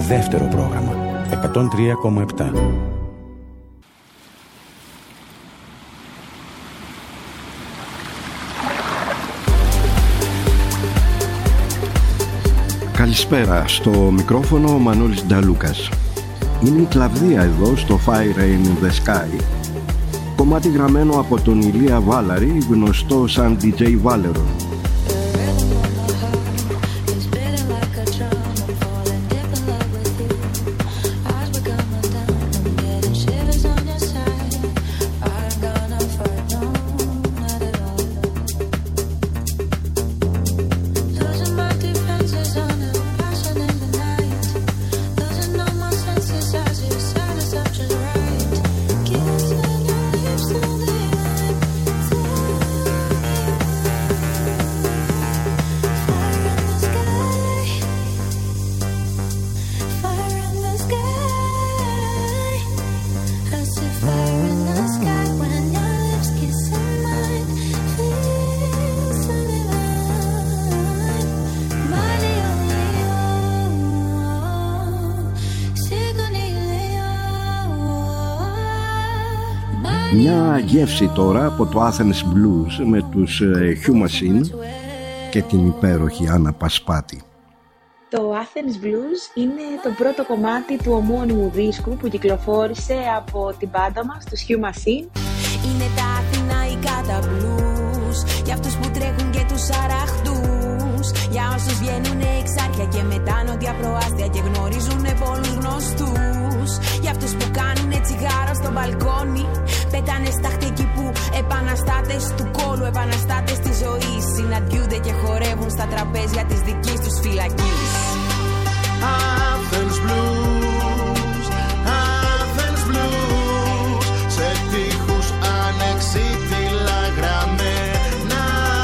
Δεύτερο πρόγραμμα 103,7. Καλησπέρα, στο μικρόφωνο ο Μανώλης Νταλούκας. Είναι η Κλαβδία εδώ στο Fire in the Sky, κομμάτι γραμμένο από τον Ηλία Βάλαρη, γνωστό σαν DJ Βάλερο. Μια γεύση τώρα από το Athens Blues με τους Hugh Machine και την υπέροχη Άννα Πασπάτη. Το Athens Blues είναι το πρώτο κομμάτι του ομώνυμου δίσκου που κυκλοφόρησε από την μπάντα μας, τους Hugh Machine. Είναι τα αθηναϊκά τα blues, για αυτούς που τρέχουν και τους αραχτούς, για όσους βγαίνουν εξάρχεια και μετά νότια προάστια και γνωρίζουν πολλούς γνωστούς, για αυτούς που κάνουνε τσιγάρο στο μπαλκόνι, πετάνε στάχτη εκεί που επαναστάτες του κόλου, επαναστάτες της ζωής, συναντιούνται και χορεύουν στα τραπέζια της δικής τους φυλακής. Athens Blues, Athens Blues, σε τείχους ανεξίτηλα γραμμένα.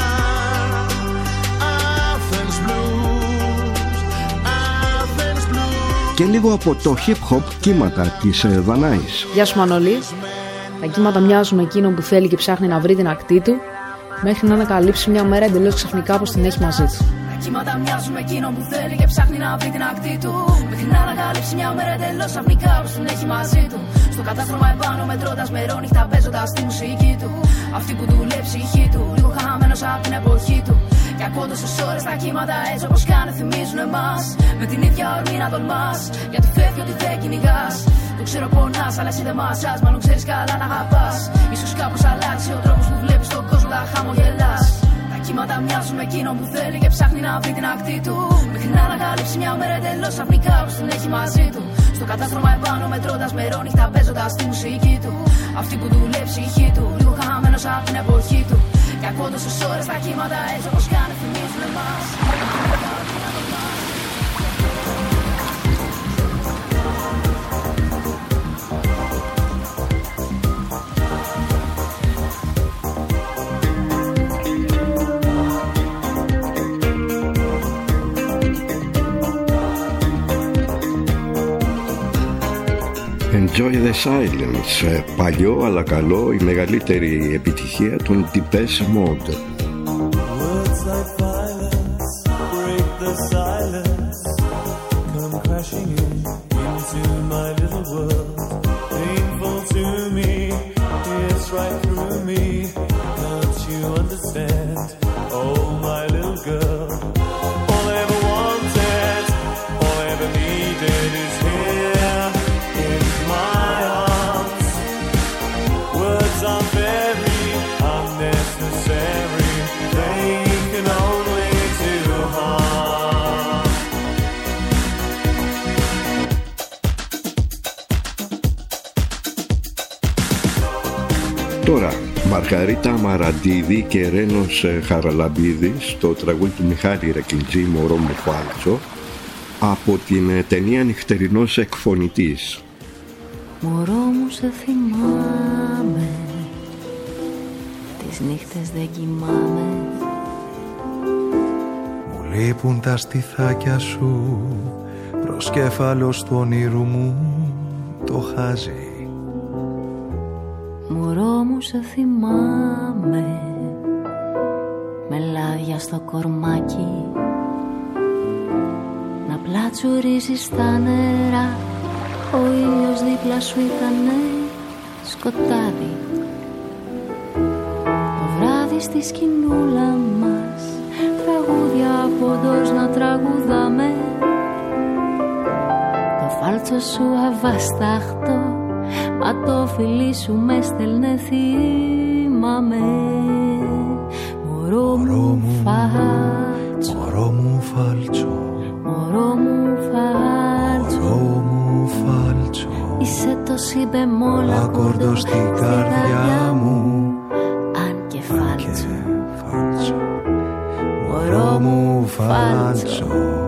Athens Blues, Athens Blues. Και λίγο από το hip-hop κύματα της Δανάης. Γεια σου Μανώλη. Τα κύματα μοιάζουν με εκείνον που θέλει και ψάχνει να βρει την ακτή του, μέχρι να ανακαλύψει μια μέρα εντελώς ξαφνικά πως την έχει μαζί του. Τα κύματα μοιάζουν με εκείνον που θέλει και ψάχνει να βρει την ακτή του, μέχρι να ανακαλύψει μια μέρα εντελώς ξαφνικά πως την έχει μαζί του. Στο κατάστρωμα επάνω μετρώντας μερόνυχτα, παίζοντας τη μουσική του. Αυτή που δουλεύει ψυχή του, λίγο χαμένος από την εποχή του. Και ακούω τόσες ώρες τα κύματα έτσι όπως κάνε θυμίζουν εμάς. Με την ίδια ορμή να τολμάς, γιατί φεύγει ότι δεν κυνηγάς. Το ξέρω πονάς, αλλά εσύ δεν μασάς, μάλλον ξέρεις καλά να αγαπάς. Ίσως κάπως αλλάξει ο τρόπος που βλέπεις τον κόσμο, θα χαμογελάς. Τα κύματα μοιάζουν με εκείνον που θέλει και ψάχνει να βρει την ακτή του, μέχρι να ανακαλύψει μια μέρα εντελώς ξαφνικά πως την έχει μαζί του. Στο κατάστρωμα επάνω μετρώντας μερόνυχτα, παίζοντας τη μουσική του. Αυτή που δουλεύει ψυχή του, λίγο χαμένος από την εποχή του. Και ακούω τόσες ώρες τα κύματα έτσι όπως κάνε θυμίζουν εμάς. Enjoy the Silence, παλιό αλλά καλό, η μεγαλύτερη επιτυχία των Depeche Mode. Words like violence break the silence, come crashing into my little world. Painful to me, it's right through me. Can't you understand? Oh, my little girl. All I ever wanted, all I ever needed is here in my arms. Words are very unnecessary, they can only do harm. Τώρα, Μαργαρίτα Μαραντίδη και Ρένος Χαραλαμπίδης στο τραγούδι του Μιχάλη Ρεκλιτζή, «Μωρό μου φάλτσο», από την ταινία «Νυχτερινός εκφωνητής». Μωρό μου σε θυμάμαι, τις νύχτες δεν κοιμάμαι. Μου λείπουν τα στιθάκια σου, προσκέφαλος του όνειρου μου το χάζει. Μωρό μου σε θυμάμαι, με λάδια στο κορμάκι, να απλά τσουρίζει στα νερά. Ο ήλιος δίπλα σου ήτανε σκοτάδι. Το βράδυ στη σκηνούλα μας, τραγούδια από ντός να τραγουδάμε. Το φάλτσο σου αβάσταχτο, μα το φιλί σου με στέλνε θυμάμαι. Μωρό μου φάλτσο, μωρό μου φάλτσο, μωρό μου φάλτσο, μωρό μου φάλτσο, είσαι το συμπεμόλ ακόρντο στην καρδιά μου, αν και φάλτσο. Μωρό μου φάλτσο,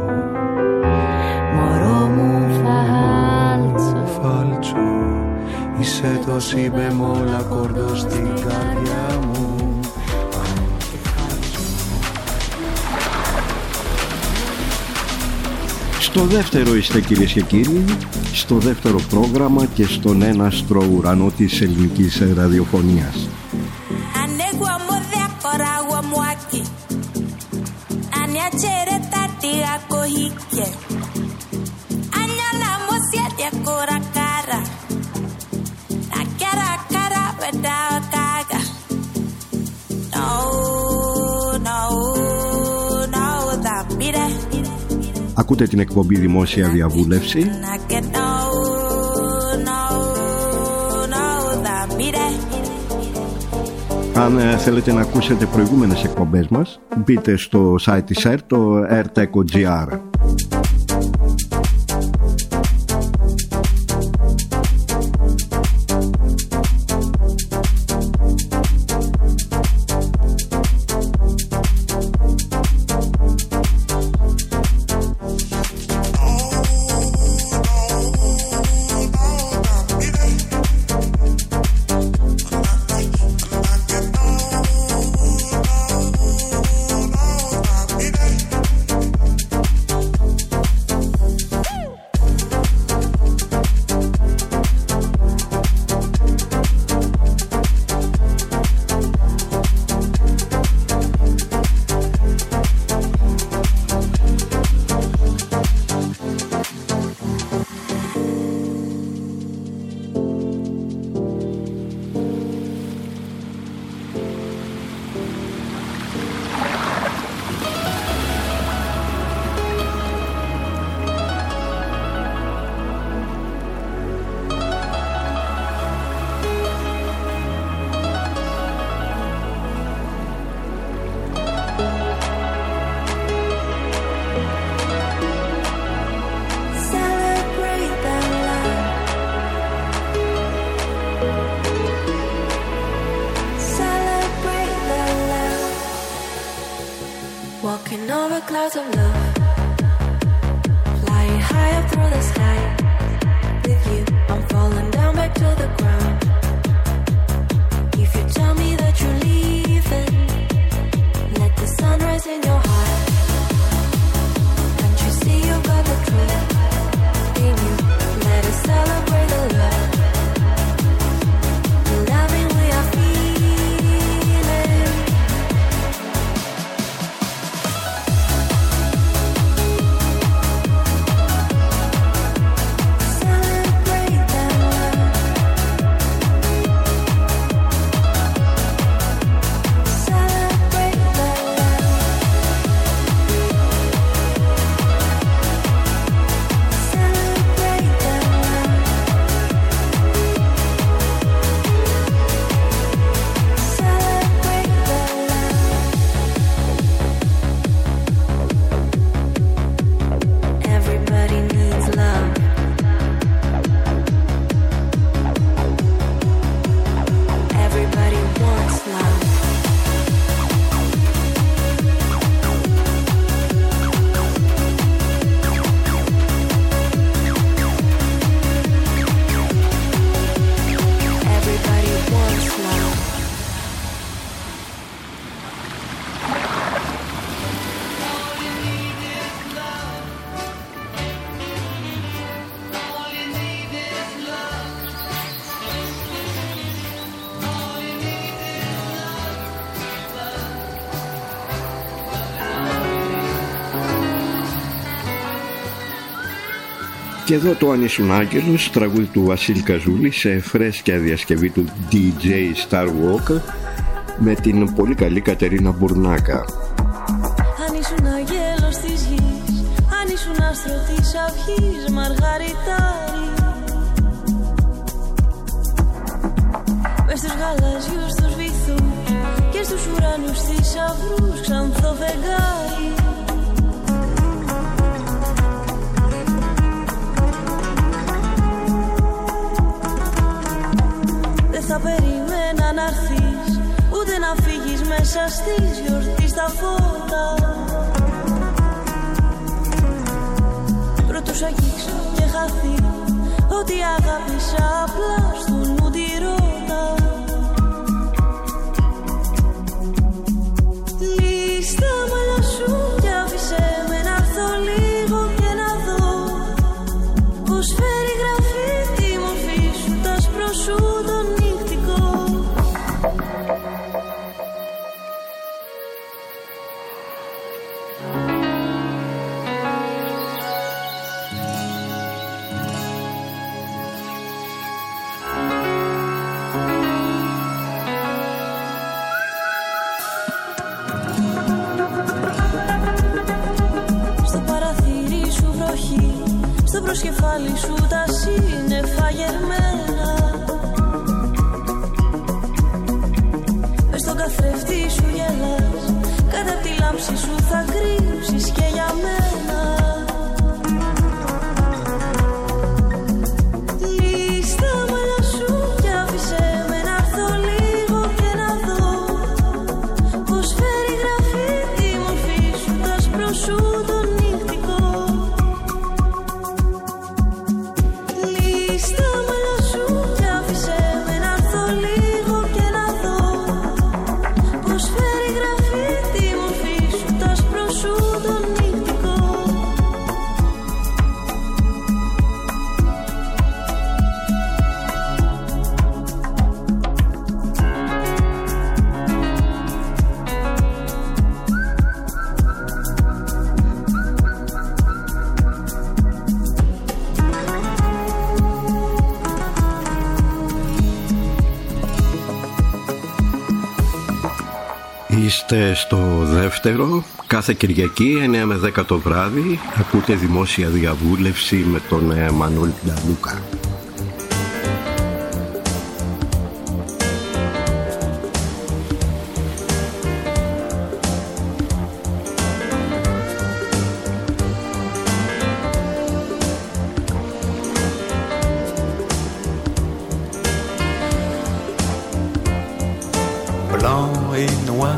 μωρό μου φάλτσο, φάλτσο, είσαι το συμπεμόλ ακόρντο στην καρδιά μου. Στο δεύτερο είστε, κυρίες και κύριοι, στο δεύτερο πρόγραμμα και στον έναστρο ουρανό της ελληνικής ραδιοφωνίας. Ακούτε την εκπομπή Δημόσια Διαβούλευση. Αν θέλετε να ακούσετε προηγούμενες εκπομπές μας, μπείτε στο site της ΕΡΤ, το erteco.gr. Και εδώ το «Αν ήσουν άγγελος», τραγούδι του Βασίλη Καζούλη σε φρέσκια διασκευή του DJ Starwalk με την πολύ καλή Κατερίνα Μπουρνάκα. Αν ήσουν αγγέλος της γης, αν ήσουν άστρο της αυγής, μαργαριτάρι, μες στους γαλαζιούς τους βυθούς και στους ουρανούς θησαυρούς, ξανθό φεγγάρι. Δεν θα περιμένα να έρθεις, ούτε να φύγεις μέσα στις γιορτή στα φώτα. Πρώτος αγγίξω και χαθεί, ότι αγάπησα απλά στον μου τη ρώτα. Λύσ' τα μαλλιά σου και άφησέ με να έρθω λίγο και να δω πως φέρει γραφή τη μορφή σου, τ' άσπρο σου το νυχτικό. Στο προσκεφάλι σου τα σύννεφα γερμένα, μες στον καθρέφτη σου γελάς, κάτω απ' τη λάμψη σου θα κρύψεις και για μένα. Λύσ' τα μαλλιά σου και άφησέ με να έρθω λίγο και να δω πως φέρει γραφή τη μορφή σου, τ' άσπρο σου το νυχτικό. Είστε στο δεύτερο, κάθε Κυριακή 9 με 10 το βράδυ ακούτε δημόσια διαβούλευση με τον Μανώλη Νταλούκα. Blanc et noir,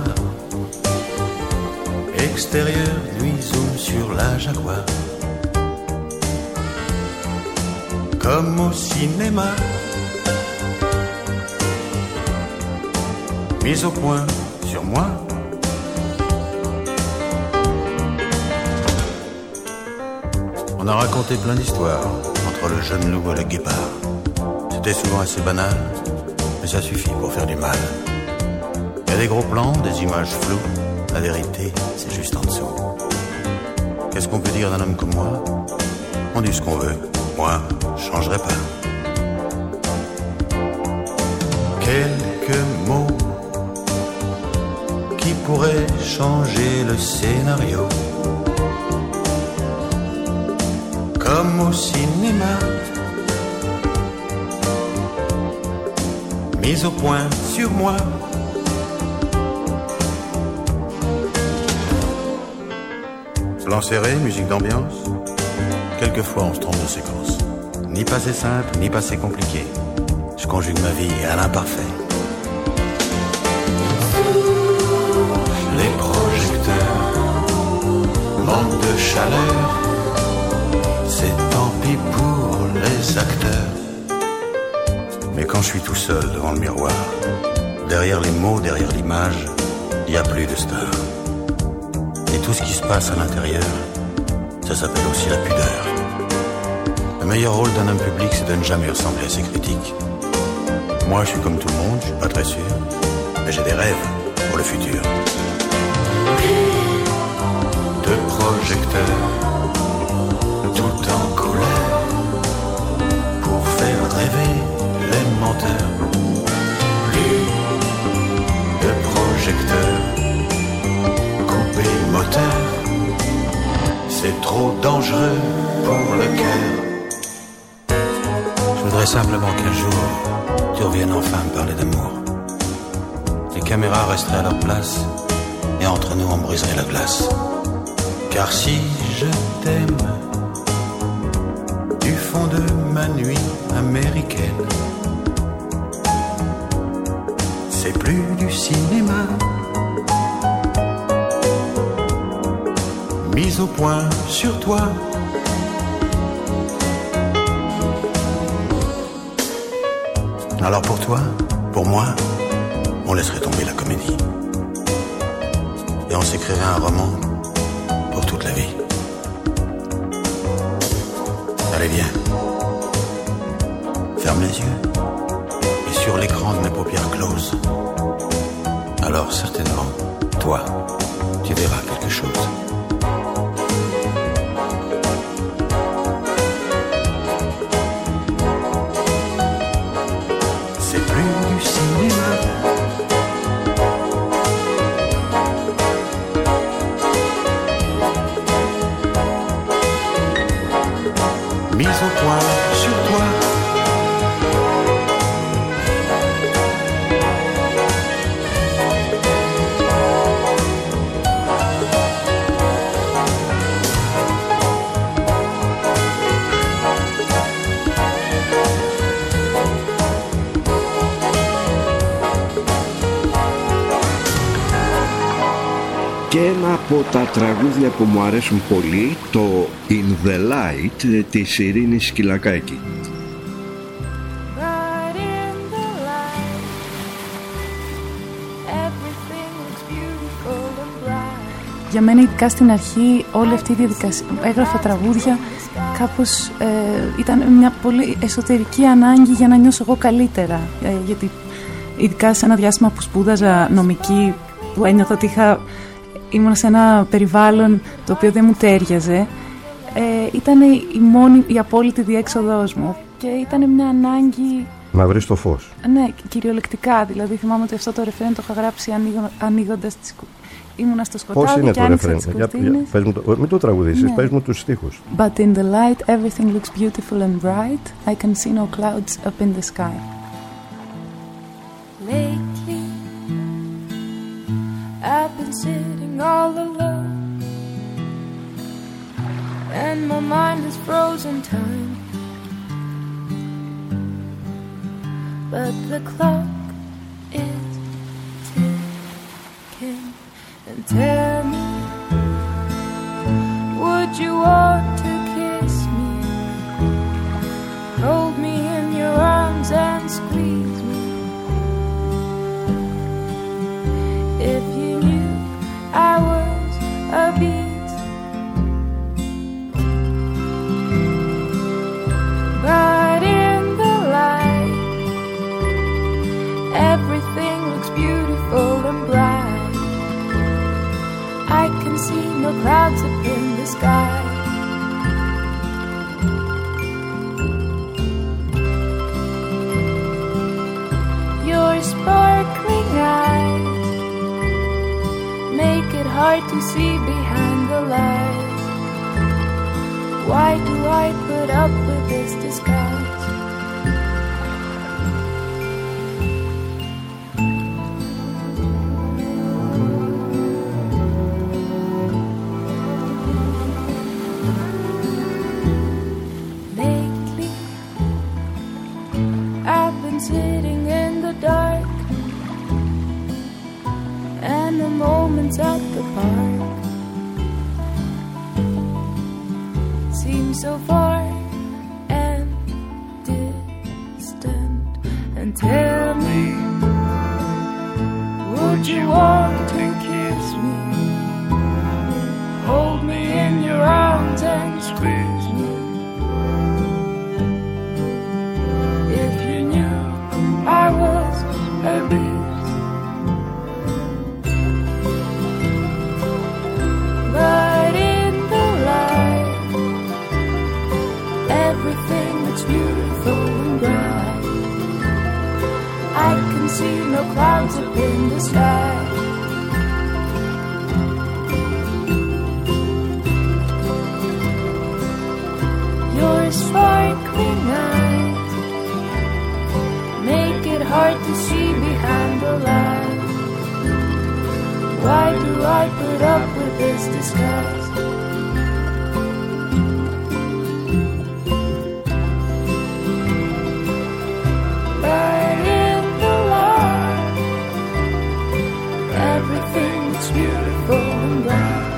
extérieur, nuit zoom sur la Jaguar. Comme au cinéma, mise au point sur moi. On a raconté plein d'histoires entre le jeune loup et le guépard. C'était souvent assez banal, mais ça suffit pour faire du mal. Il y a des gros plans, des images floues. La vérité, c'est juste en dessous. Qu'est-ce qu'on peut dire d'un homme comme moi? On dit ce qu'on veut. Moi, je changerai pas. Quelques mots qui pourraient changer le scénario. Comme au cinéma, mise au point sur moi. Plan serré, musique d'ambiance. Quelquefois on se trompe de séquence. Ni passé simple, ni passé compliqué. Je conjugue ma vie à l'imparfait. Les projecteurs manquent de chaleur. C'est tant pis pour les acteurs. Mais quand je suis tout seul devant le miroir, derrière les mots, derrière l'image, il n'y a plus de star. Et tout ce qui se passe à l'intérieur, ça s'appelle aussi la pudeur. Le meilleur rôle d'un homme public, c'est de ne jamais ressembler à ses critiques. Moi, je suis comme tout le monde, je suis pas très sûr, mais j'ai des rêves pour le futur. De projecteurs, tout en couleur, c'est trop dangereux pour le cœur. Je voudrais simplement qu'un jour tu reviennes enfin me parler d'amour. Les caméras resteraient à leur place et entre nous on briserait la glace. Car si je t'aime du fond de ma nuit américaine, c'est plus du cinéma. Mise au point sur toi. Alors pour toi, pour moi, on laisserait tomber la comédie. Et on s'écrirait un roman pour toute la vie. Allez, viens. Ferme les yeux. Et sur l'écran de mes paupières closes, alors certainement, toi, tu verras quelque chose. C'est plus du cinéma. Mise au point sur toi. Και ένα από τα τραγούδια που μου αρέσουν πολύ, το In the Light της Ειρήνης Σκυλακάκη. Για μένα ειδικά στην αρχή όλη αυτή η διαδικασία, έγραφα τραγούδια, κάπως ήταν μια πολύ εσωτερική ανάγκη για να νιώσω εγώ καλύτερα, γιατί ειδικά σε ένα διάστημα που σπούδαζα νομική, που ένιωθα ότι ήμουν σε ένα περιβάλλον το οποίο δεν μου τέριαζε, ήταν η απόλυτη διέξοδός μου και ήταν μια ανάγκη να βρεις το φως. Ναι, κυριολεκτικά. Δηλαδή θυμάμαι ότι αυτό το ρεφρέν το είχα γράψει ανοίγοντας τις ήμουνα στο σκοτάδι. Πώς είναι το ρεφρέν? Μην το τραγουδήσεις, πες μου τους στίχους. But in the light everything looks beautiful and bright. I can see no clouds up in the sky. Lately I've been sitting all alone and my mind is frozen time. But the clock is ticking. And tell me, would you want to kiss me? Hold me in your arms and squeeze me. If you knew I was a beast. But in the light, everything looks beautiful and bright. I can see no clouds up in the sky. Your sparkling eyes make it hard to see behind the lies. Why do I put up with this disguise? Lately, I've been sitting in the dark, and the moments at the park seem so far and distant. And tell me, would you want to kiss me? Hold me in your arms and squeeze me. If you knew I was a beast. But in the light, everything looks beautiful and bright. I can see no clouds up in the sky. hard to see behind the lies? Why do I put up with this disguise? But in the light, everything is beautiful and bright.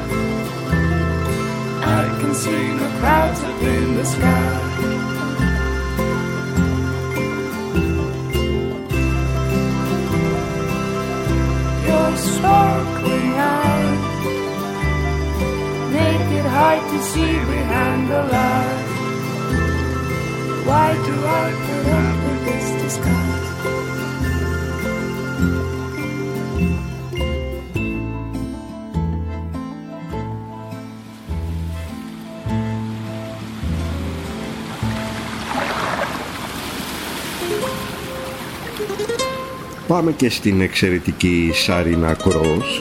I can see the clouds up in the sky. Your sparkling eyes make it hard to see behind the lies. Why do I put up with this disguise? Πάμε και στην εξαιρετική Σαρίνα Κρός.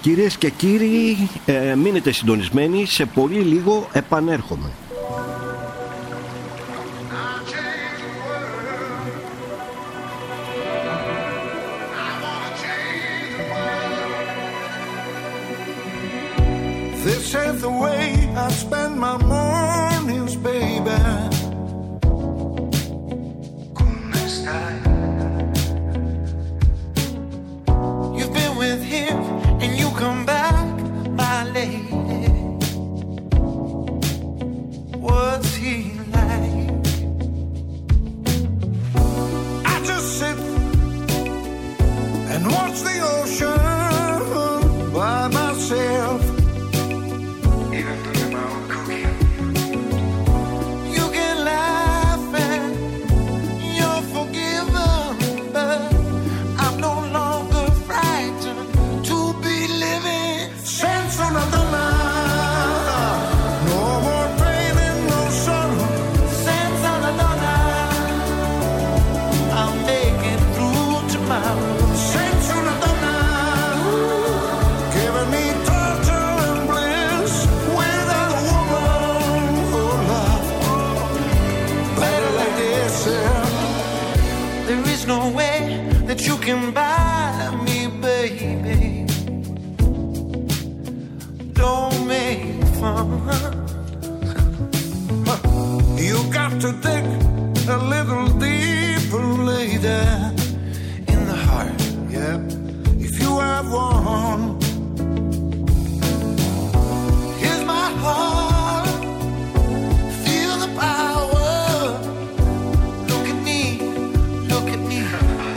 Κυρίες και κύριοι, μείνετε συντονισμένοι, σε πολύ λίγο επανέρχομαι. This ain't the way I spend my mornings, baby. Come stai? You've been with him and you come back, my lady. What's he like? I just sit and watch the ocean by myself. You can buy me, baby. Don't make fun. You got to dig a little deeper later in the heart, yeah, if you have one. Here's my heart, feel the power. Look at me, look at me.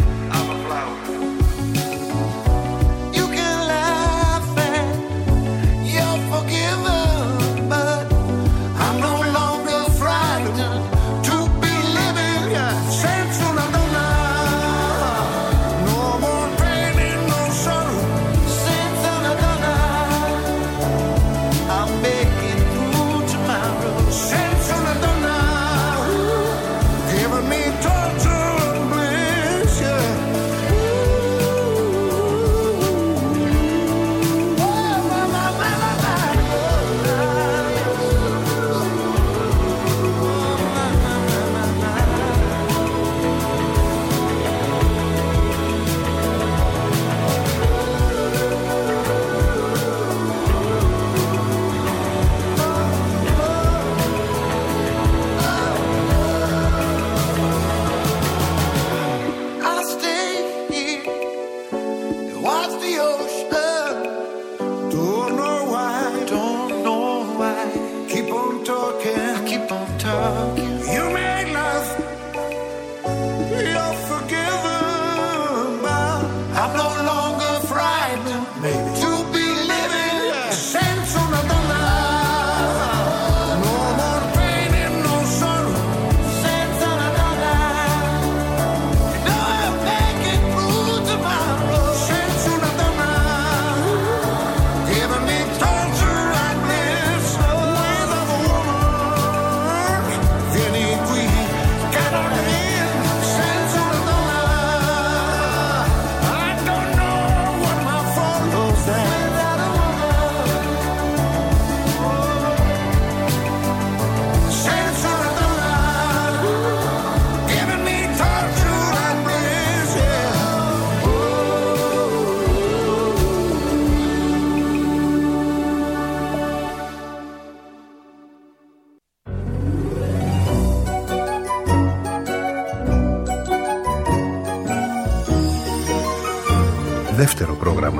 Δεύτερο πρόγραμμα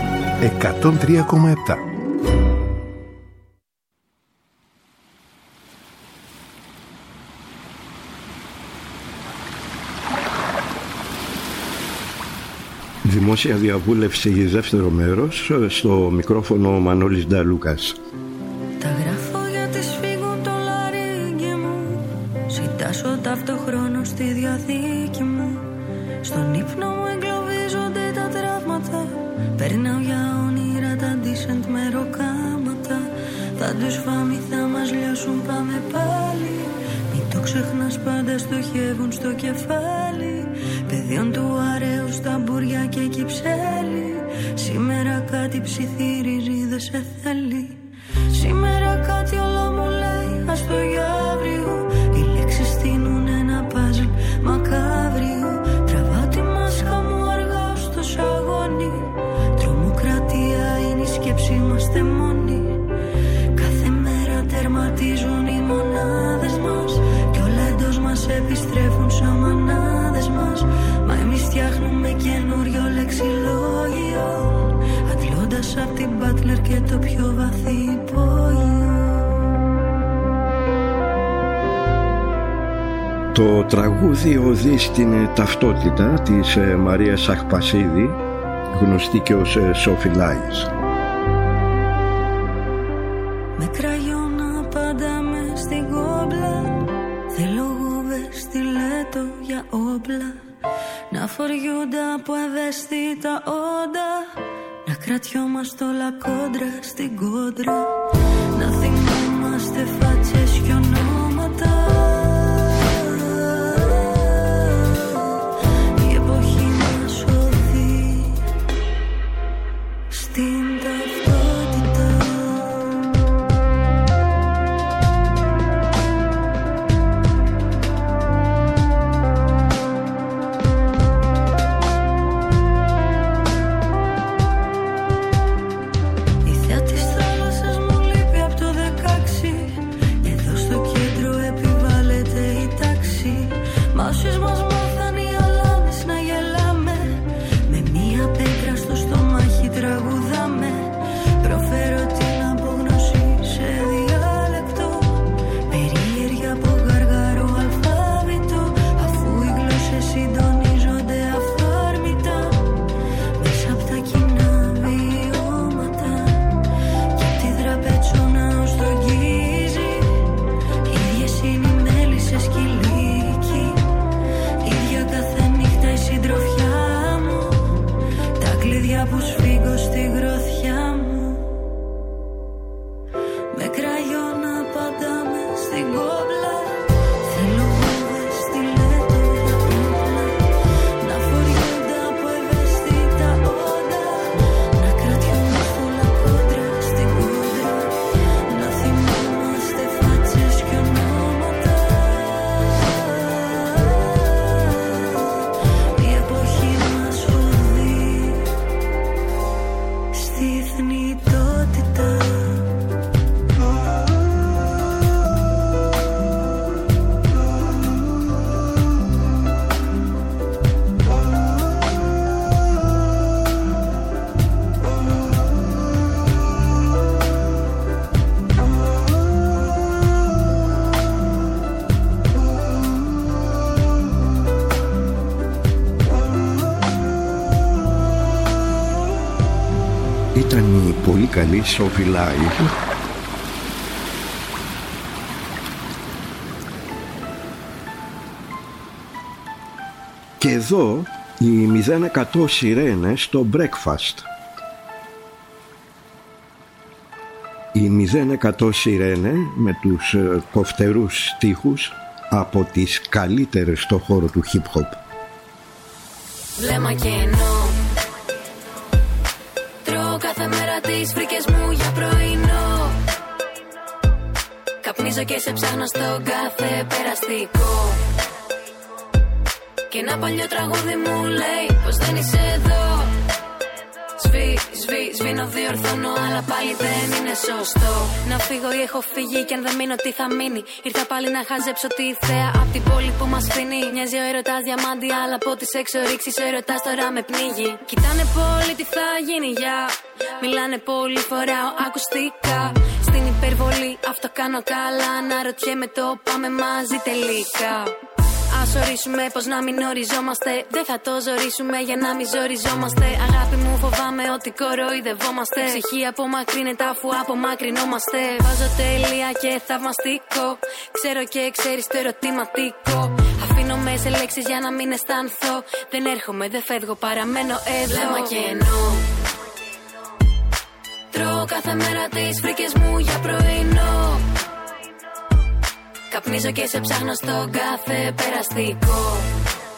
103,7. Δημόσια διαβούλευση δεύτερο μέρος, στο μικρόφωνο ο Μανώλης Νταλούκας. Τα γράφω γιατί σφίγγουν το λαρύγγι μου, συντάσσω ταυτοχρόνως στη διαθήκη μου. Στον ύπνο μου εγκλωβίζονται τα τραύματα, περνάω για όνειρα τα decent μεροκάματα. Θα τους φάμε, θα μας λιώσουν, πάμε πάλι. Μην το ξεχνάς, πάντα στοχεύουν στο κεφάλι. Παιδιών του αρέου στα μπουριά και κυψέλη. Σήμερα κάτι κάτι ψιθύριζε, δεν σε θέλει. Σήμερα κάτι όλα μου λέει, ας το για αύριο. Οι λέξεις στείνουν ένα παζλ μακάβριο. Τραβά τη μάσκα μου αργά στο σαγόνι. Τρομοκρατία είναι η σκέψη, είμαστε μόνοι. Κάθε μέρα τερματίζουν οι μονάδες μας. Κι όλα εντός μας επιστρέφουν σαν μανάδες μας. Μα εμείς φτιάχνουμε καινούριο λεξιλόγιο, αντλώντας απ' την Butler και το πιο βαθύ υπόγειο. Το τραγούδι οδεί στην ταυτότητα της Μαρίας Αχπασίδη, γνωστή και ως Sophie Lies. Με κραγιόνα πάντα μες στην κόμπλα, θέλω γούβες στιλέτο για όπλα. Να φοριούνται από ευαίσθητα όντα, να κρατιόμαστε όλα κόντρα στην κόντρα. Να θυμόμαστε φάτσες κι ονόματα. Η εποχή μας οδεί στην ταυτότητα. Όσες μας μάθαν οι αλάνες να γελάμε, με μία πέτρα στο στομάχι τραγουδάμε. Προφέρω την απόγνωση σε διάλεκτο, περίεργα από γαργαρό αλφάβητο. Αφού οι γλώσσες συντονίζονται αυθόρμητα, μέσα απ' τα κοινά βιώματα. Κι απ' τη τραπετσόνα ως το γκίζι, ίδιες είναι οι μέλισσες κι οι λύκοι. Ίδια κάθε νύχτα η συντροφιά μου, τα κλειδιά που σφίγγω στη γροθιά μου. Με κραγιόνα πάντα μες στην κόμπλα, θέλω βούβες στιλέτο για όπλα. Να φοριούνται από ευαίσθητα όντα, να κρατιόμαστε όλα κόντρα στην κόντρα. Να θυμόμαστε φάτσες κι ονόματα. Η εποχή μας οδεί στη θνητότητα. Ήταν η πολύ καλή Sophie Lies. Και εδώ οι 0% Σιρένες στο Breakfast. Οι 0% Σιρένε με τους κοφτερούς στίχους από τις καλύτερες στο χώρο του hip hop. Βλέμμα κενό, τρώω κάθε μέρα τις φρίκες μου για πρωινό. Καπνίζω και σε ψάχνω στον κάθε περαστικό. Και ένα παλιό τραγούδι μου λέει πως δεν είσαι εδώ. Σβήνω, διορθώνω, αλλά πάλι δεν είναι σωστό. Να φύγω ή έχω φύγει, και αν δεν μείνω, τι θα μείνει. Ήρθα πάλι να χαζέψω τη θέα απ' την πόλη που μας φινεί. Μοιάζει ο έρωτας διαμάντι, αλλά από τις εξορίξεις ο έρωτας τώρα με πνίγει. Κοιτάνε πολύ τι θα γίνει, μιλάνε πολύ, φοράω ακουστικά. Στην υπερβολή αυτό κάνω καλά, να ρωτιέμαι το πάμε μαζί τελικά. Ας ορίσουμε πως να μην οριζόμαστε. Δεν θα το ζορίσουμε για να μην ζοριζόμαστε. Αγάπη μου, φοβάμαι ότι κοροϊδευόμαστε. Ψυχή απομακρύνεται αφού απομακρυνόμαστε. Βάζω τελεία και θαυμαστικό. Ξέρω και ξέρεις το ερωτηματικό. Αφήνομαι σε λέξεις για να μην αισθανθώ. Δεν έρχομαι, δεν φεύγω, παραμένω εδώ. Βλέμμα κενό, τρώω κάθε μέρα τις φρίκες μου για πρωινό. Καπνίζω και σε ψάχνω στον κάθε περαστικό.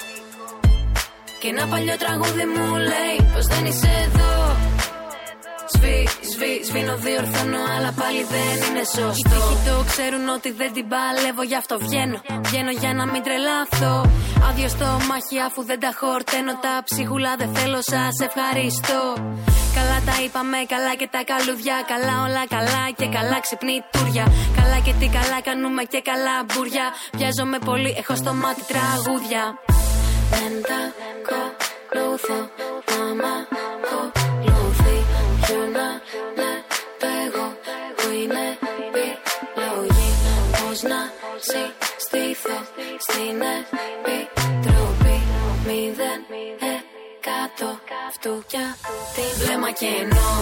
Και ένα παλιό τραγούδι μου λέει πως δεν είσαι εδώ. Σβήνω, διορθώνω, αλλά πάλι δεν είναι σωστό. Οι τύχοι το ξέρουν ότι δεν την παλεύω, γι' αυτό βγαίνω για να μην τρελαθώ. Άδειο στο μάχη αφού δεν τα χορταίνω. Τα ψίχουλα δεν θέλω, σας ευχαριστώ. Καλά τα είπαμε, καλά και τα καλούδια. Καλά όλα καλά και καλά ξυπνητούρια. Καλά και τι καλά κάνουμε και καλά μπουριά. Βιάζομαι πολύ, έχω στο μάτι τραγούδια. Δεν τα ακολουθώ, άμα ακολουθεί ποιο να ναι, το εγώ που είναι επιλογή. Πώς να συστηθώ στην επιτροπή 0% αυτούκια τη βλέμμα κενό.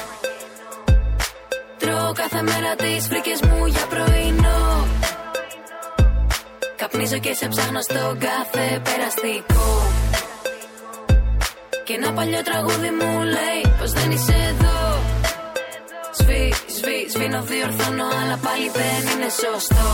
Τρώω κάθε μέρα τις φρίκες μου για πρωινό. Καπνίζω και σε ψάχνω στον κάθε περαστικό. Και ένα παλιό τραγούδι μου λέει πως δεν είσαι εδώ. Σβήνω, διορθώνω, αλλά πάλι δεν είναι σωστό.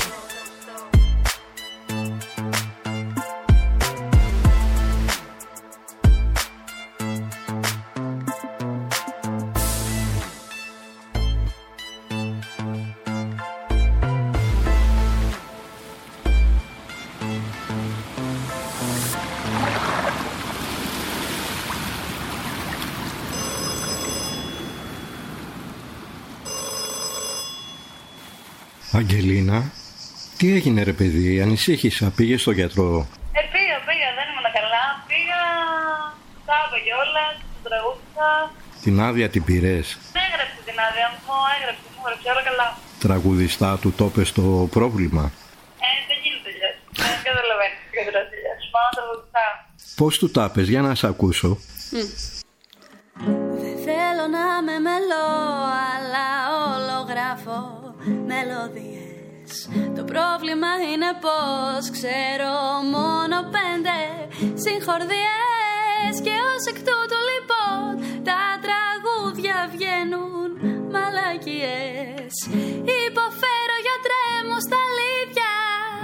Αγγελίνα, τι έγινε ρε παιδί, ανησύχησα, πήγες στο γιατρό? Πήγα, δεν ήμουν καλά. Πήγα, τα είπα κιόλας, το τραγούδισα. Την άδεια την πήρες? Ναι, έγραψε την άδεια μου, έγραψε όλα καλά. Τραγουδιστά του το πες το πρόβλημα? Δεν γίνεται τελειώς, δεν καταλαβαίνεις τι γίνεται τελειώς. Πάω τραγουδιστά. Πώς του τα πες, για να σ' ακούσω. Δεν θέλω να με μελώ, αλλά όλο γράφω μελωδίες. Το πρόβλημα είναι πως ξέρω μόνο 5 συγχορδιές. Και ως εκ τούτου λοιπόν τα τραγούδια βγαίνουν μαλακίες. Υποφέρω, γιατρέ μου, στα αλήθεια.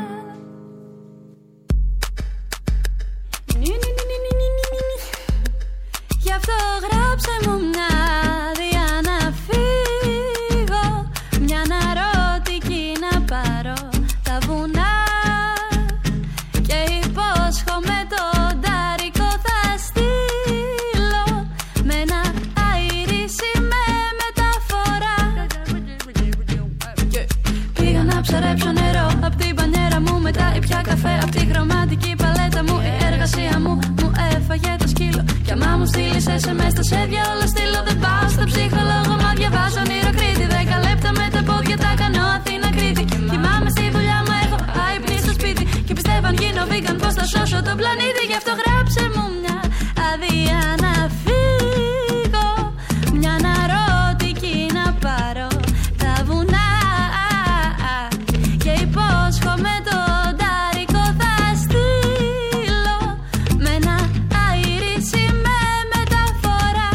Γι' αυτό γράψε μου μια άδεια να φύγω, μια ναρώτικη να πάρω τα βουνά. Και υπόσχομαι τον τάρικο θα στείλω με ένα αηρίσι με μεταφορά. Πήγα να ψαρέψω νερό απ' την πανιέρα μου, μετά ήπια καφέ απ' τη χρωματική παλέτα μου. Η εργασία μου έφαγε το σκύλο. Κι άμα μου στείλεις SMS τα σέδια όλα στείλω. Δεν πάω στο ψυχολόγο, μα διαβάζω όνειρο Κρήτη. 10 λεπτά με τα πόδια τα κάνω Αθήνα Κρήτη. Κοιμάμαι στη δουλειά μου, έχω άϊπνη στο σπίτι. Και πιστεύω αν γίνω vegan πως θα σώσω τον πλανήτη. Γι' αυτό γράψε μου μια άδεια να φύγω, μια ναρώτικη να πάρω τα βουνά. Και υπόσχομαι τον τάρικο θα στείλω με ένα αηρίσι με μεταφορά.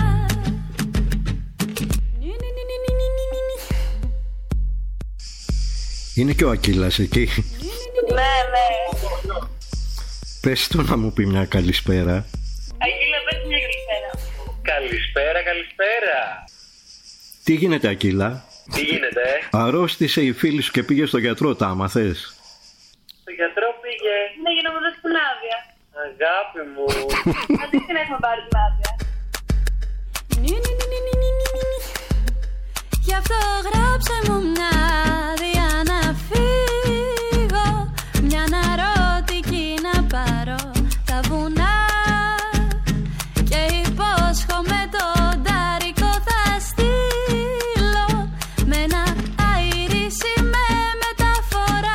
Είναι και ο Ακύλας εκεί. Ναι. Πες του να μου πει μια καλησπέρα. Αγγίλα, πες μια καλησπέρα. Καλησπέρα. Τι γίνεται, Ακύλα? Τι γίνεται? Αρρώστησε η φίλη σου και πήγε στο γιατρό, τα άμαθες? Στο γιατρό πήγε? Ναι, για να μου δώσει την άδεια. Αγάπη μου. Αντί την έχουμε πάρει την άδεια. Γι' αυτό γράψε μου μια άδεια να φύγω, μια ναρώτικη να πάρω τα βουνά. Και υπόσχομαι τον τάρικο θα στείλω με ένα αηρίσι με μεταφορά.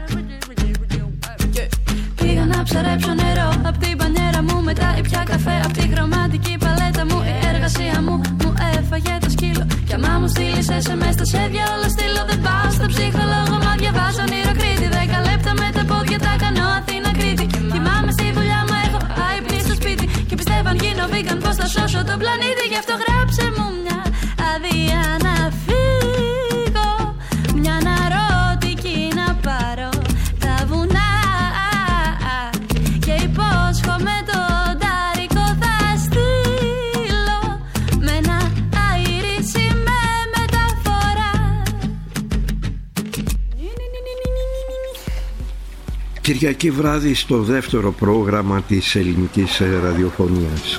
Πήγα να ψαρέψω νερό απ' την πανιέρα μου, μετά ήπια καφέ απ' τη χρωματική παλέτα μου. Η εργασία μου έφαγε το σκύλο. Κι άμα μου στείλεις SMS τα σέδια όλα στείλω. Δεν πάω στο ψυχολόγο, μα διαβάζω όνειρο Κρήτη. 10 λεπτά με τα πόδια τα κάνω Αθήνα Κρήτη. Κοιμάμαι στη δουλειά μου, έχω άϊπνη στο σπίτι. Και πιστεύω αν γίνω vegan πως θα σώσω τον πλανήτη. Γι' αυτό γράψε μου μια άδεια να φύγω, μια ναρώτικη να πάρω τα βουνά. Και υπόσχομαι τον τάρικο θα στείλω με ένα αηρίσι Κυριακή βράδυ στο δεύτερο πρόγραμμα της ελληνικής ραδιοφωνίας.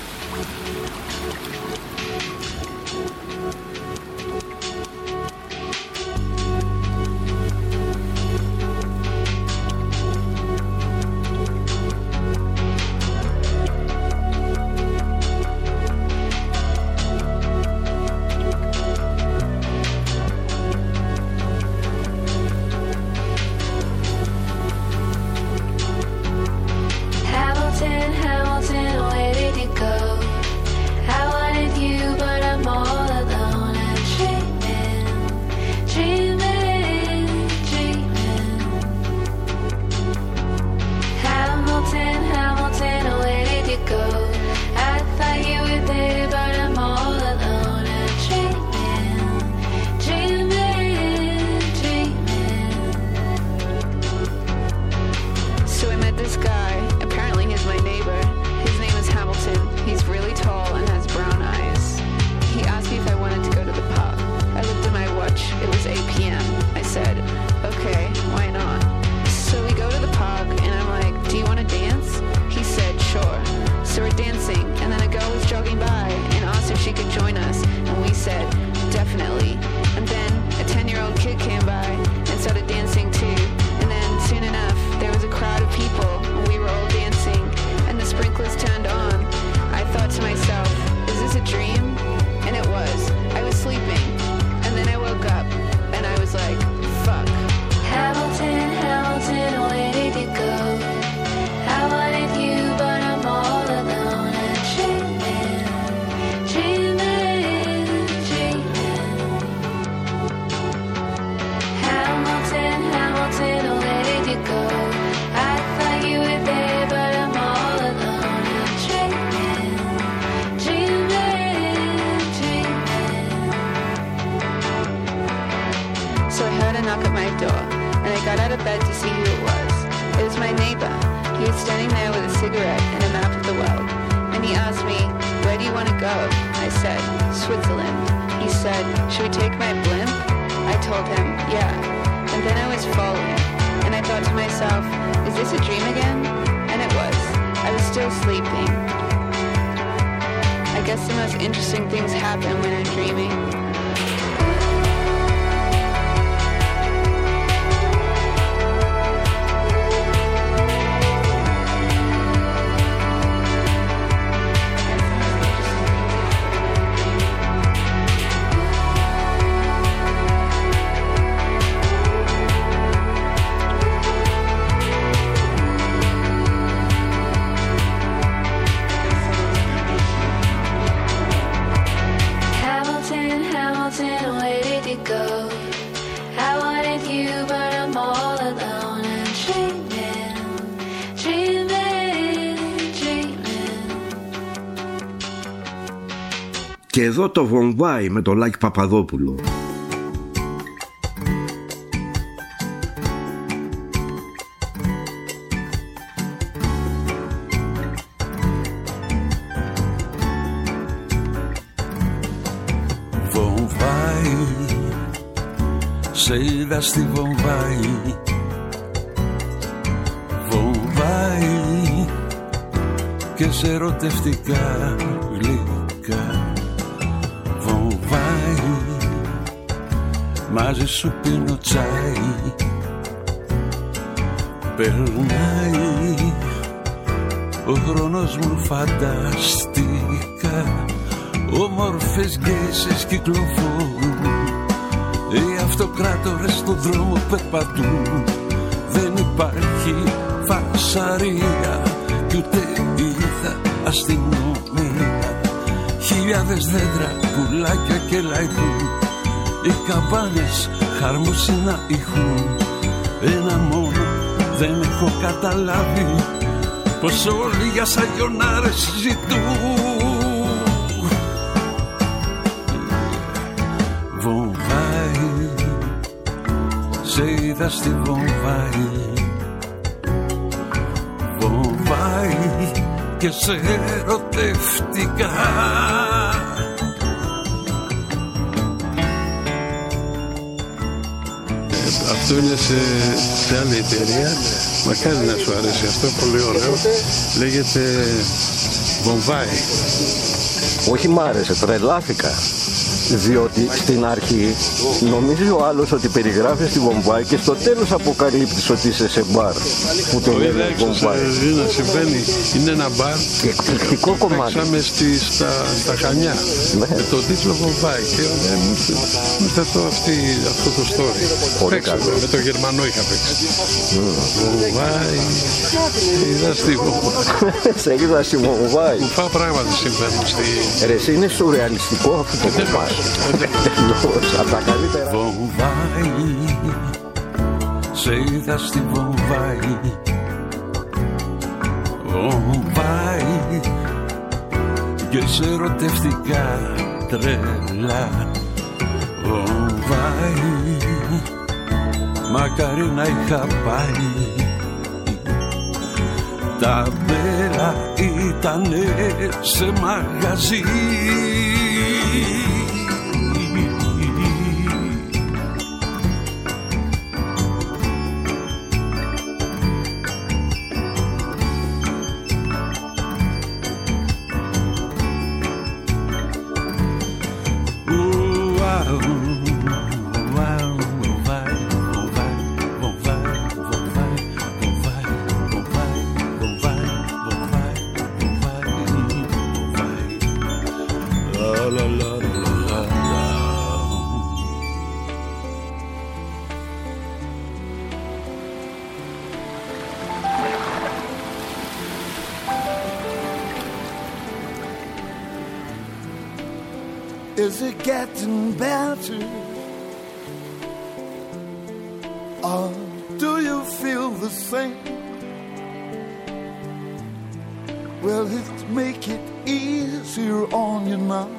Και εδώ το Βομβάι με το Λάκη Παπαδόπουλο. Βομβάι, σε είδα στη Βομβάι. Βομβάι και σε ερωτευτικά γλυκά. Μαζί σου πίνω τσάι. Περνάει ο χρόνος μου φανταστικά. Όμορφες γκέισες κυκλοφορούν. Οι αυτοκράτορες στον δρόμο περπατούν. Δεν υπάρχει φασαρία κι ούτε είδα αστυνομία. Χιλιάδες δέντρα, πουλάκια και λαϊκούν. Οι καμπάνες χαρμόσυνα ηχούν. Ένα μόνο δεν έχω καταλάβει, πως όλοι για σαγιονάρες ζητούν. Βομβάι, σε είδα στη Βομβάι. Βομβάι και σε ερωτευτικά. Αυτό είναι σε άλλη εταιρεία. Μακάρι να σου αρέσει αυτό, πολύ ωραίο. Λέγεται Βομβάι. Όχι, μ' άρεσε, τρελάθηκα. Διότι στην αρχή νομίζει ο άλλος ότι περιγράφεις τη Βομβάι και στο τέλος αποκαλύπτεις ότι είσαι σε μπαρ που το λένε Βομβάι. Να συμβαίνει, είναι ένα μπαρ. Εκπληκτικό κομμάτι. Παίξαμε στα Χανιά με τον τίτλο Βομβάι και μου ήρθε αυτό το story. Παίξαμε, με τον Γερμανό είχα παίξει. Βομβάι, είδα στη Βομβάι. Σε είδα στη Βομβάι. Κουφά πράγματα συμβαίνουν. Ρε, εσύ είναι σουρεαλιστικό αυτό το κομμάτι. Από τα καλύτερα. Βομβάι, σε είδα στη Βομβάι. Βομβάι, και σε ερωτευτικά τρελά. Βομβάι, μακάρι να είχα πάει. Τα μπέρα ήτανε σε μαγαζί. Is it getting better? Or do you feel the same? Will it make it easier on you now?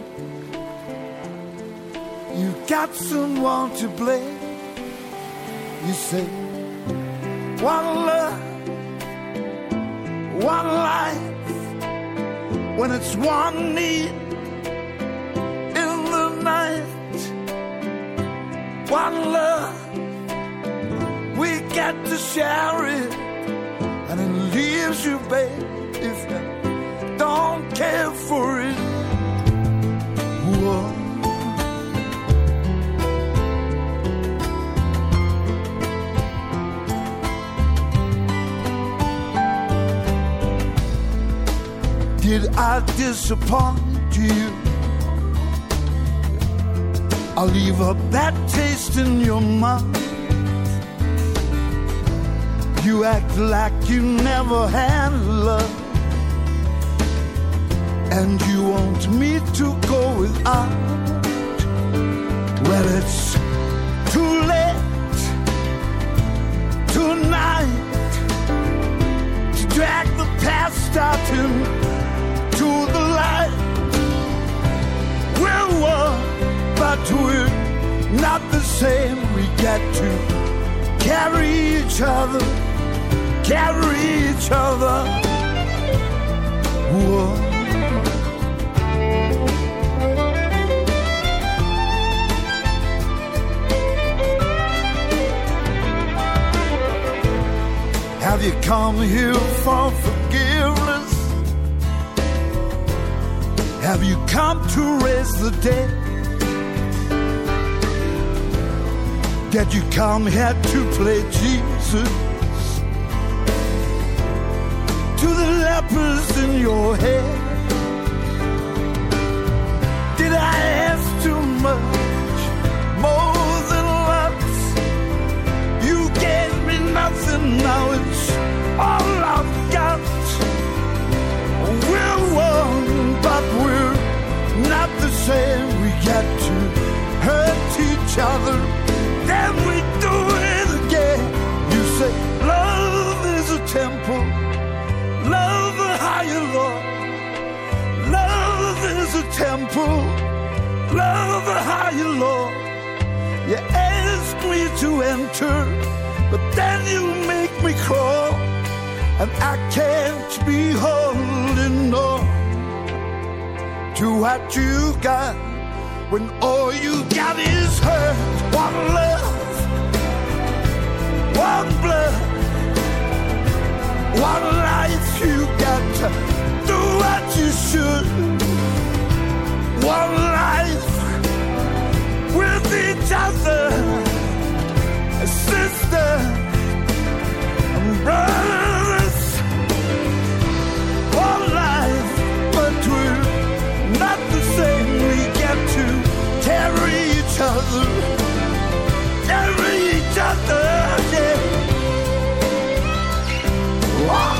You got someone to blame. You say, one love, one life, when it's one need. One love, we get to share it, and it leaves you, babe, if you don't care for it. Whoa. Did I disappoint you? I'll leave a bad taste in your mouth. You act like you never had love, and you want me to go without. Well, it's too late tonight to drag the past out into the light. We're one, but we're not the same. We get to carry each other, carry each other. Whoa. Have you come here for forgiveness? Have you come to raise the dead? Did you come here to play Jesus to the lepers in your head? Did I ask too much, more than once? You gave me nothing, now it's all I've got. We're one, but we're not the same. We got to hurt each other, then we do it again. You say love is a temple, love a higher Lord. Love is a temple, love a higher Lord. You ask me to enter, but then you make me crawl, and I can't be holding on to what you got when all you got is hurt. One love, one blood, one life. You got to do what you should. One life with each other, sister and brothers. One life, but we're not the same. We get to carry each other, yeah. Wow.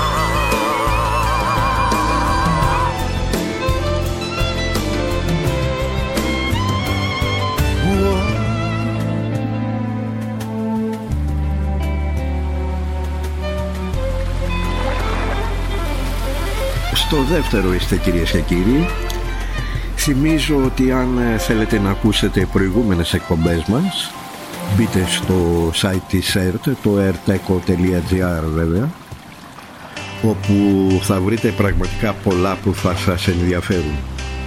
Στο δεύτερο είστε, κυρίες και κύριοι. Θυμίζω ότι αν θέλετε να ακούσετε προηγούμενες εκπομπές μας, μπείτε στο site της ΕΡΤ, το erteco.gr βέβαια, όπου θα βρείτε πραγματικά πολλά που θα σας ενδιαφέρουν.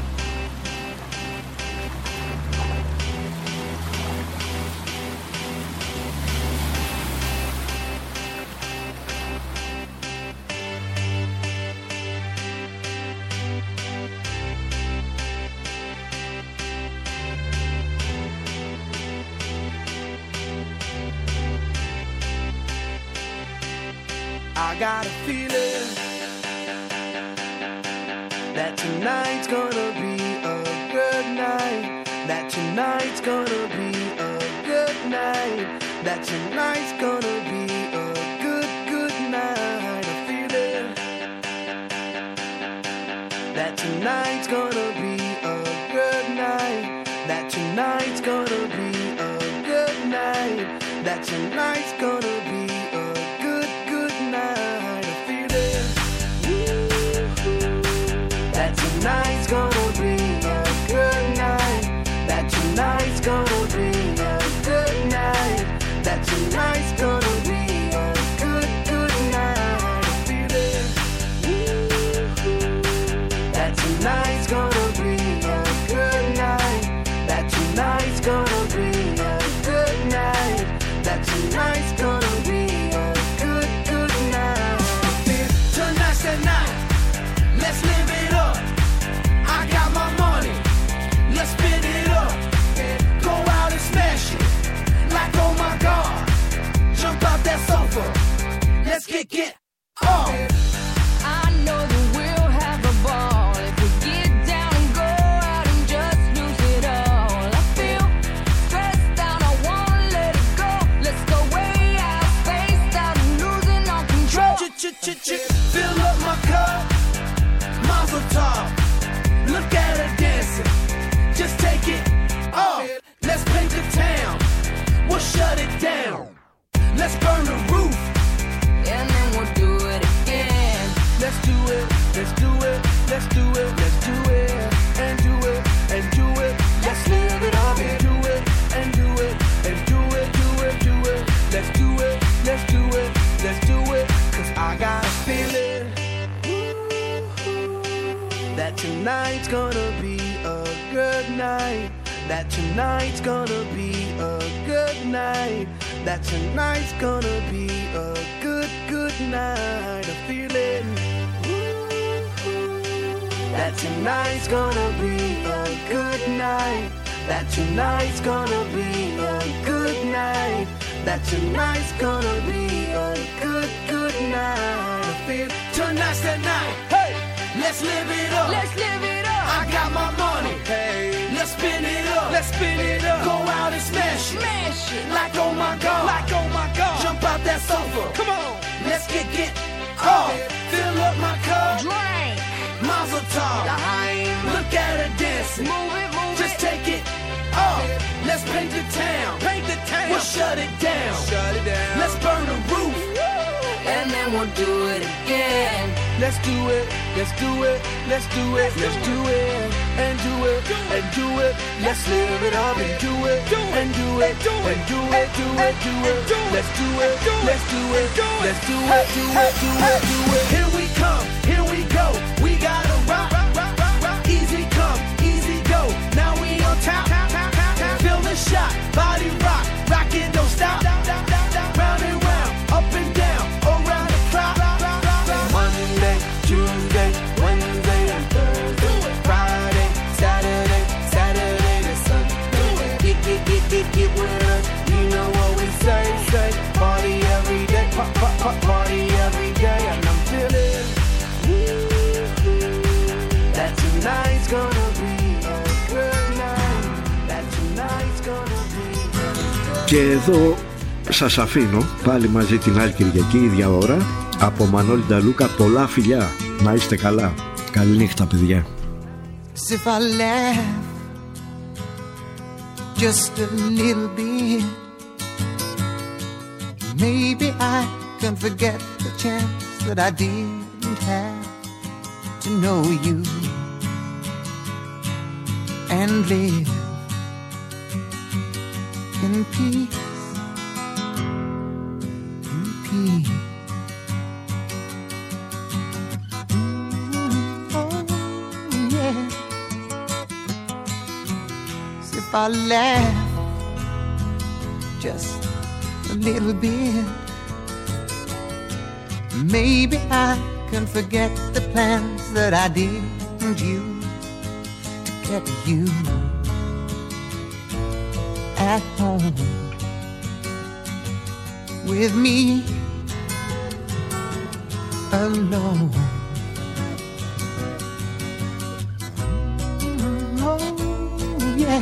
I got a feeling that tonight's gonna be a good night. That tonight's gonna be a good night. That tonight's gonna be a good, good night. A feeling that tonight's gonna be a good night. That tonight's gonna be a good night. That tonight's gonna be a good, good night. A feeling that tonight's gonna be a good night. That tonight's gonna be a good night. That tonight's gonna be a good, good night. A feeling that tonight's gonna be a good night. That tonight's gonna be a good night. That tonight's gonna be a good, good night. Tonight's the night. Let's live it up. I got my money. Let's spin it up. Go out and smash it. Like, oh my God. Jump out that sofa. Let's kick it off. I know that we'll have a ball if we get down and go out and just lose it all. I feel stressed out, I wanna let it go. Let's go way out, spaced out and losing all control. Fill up my cup. Mazel tov. Look at her dancing. Just take it off. Let's paint the town. We'll shut it down. Let's burn the roof. And then we'll do it again. Let's do it. Let's do it. Let's do it. Let's do it. And do it. And do it. Let's live it up and do it. And do it. And do it. Do it. Do it. Let's do it. Let's do it. Let's do it. 'Cause I got a feeling that tonight's gonna be a good night. That tonight's gonna be a good night. That tonight's gonna be a good, good night. A feeling that tonight's gonna be a good night. That tonight's gonna be a good night. That tonight's gonna be a good, good night. I feel tonight's the night. Hey, let's live it up. Let's live it up. I got my money. Hey, let's spin it up. Let's spin it up. Go out and smash it. Smash it. Like, oh my God. Like, oh my God. Jump out that sofa. Come on. Let's kick it off. Fill up my cup. Drink. Mazel tov. L'chaim. Look at her dancing. Move it, move Just it. take it off. Let's paint the town. Paint the town. We'll shut it down. Shut it down. Let's burn the roof. And then we'll do it again. Let's do it. Let's do it. Let's do it. Let's do it. And do it. And do it. Let's live it up and do it. And do it. And do it. Do it. Do it. Let's do it. Let's do it. Let's do it. Do it. Do it. Do it. Here we come. Here we go. We gotta rock. Easy come. Easy go. Now we on top. Feel the shot. Body rock. Rock it. Don't stop. Round and gonna be a good night. That tonight's gonna be a good night. Και εδώ σας αφήνω πάλι μαζί την άλλη Κυριακή, ίδια ώρα. Από Μανώλη Νταλούκα, πολλά φιλιά. Να είστε καλά. Καληνύχτα, παιδιά. If I laugh just a little bit, maybe I can forget the chance that I didn't have to know you and live in peace, in peace. If I laugh just a little bit, maybe I can forget the plans that I didn't use to get you at home with me alone. Oh, yeah.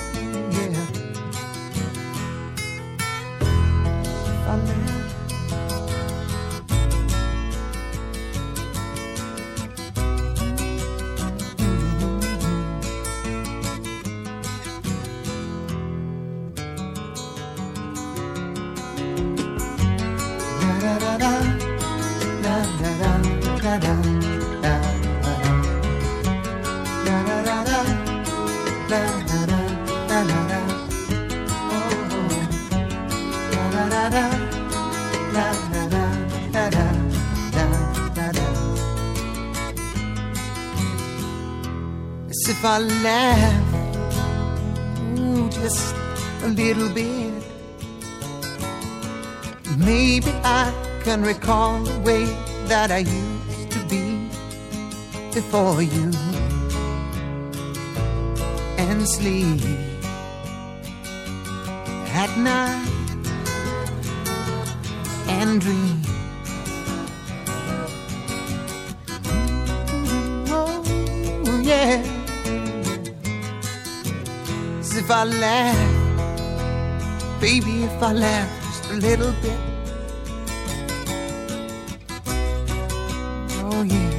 If I laugh, ooh, just a little bit, maybe I can recall the way that I used to be before you, and sleep at night and dream. Oh, yeah. If I laugh, baby, if I laugh just a little bit, oh yeah.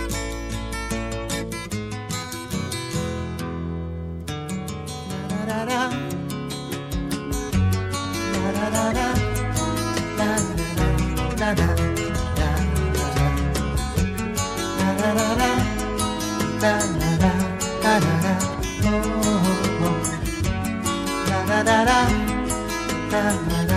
Da da da, da da da, da da da, da da da, da da da. Da da da da da da.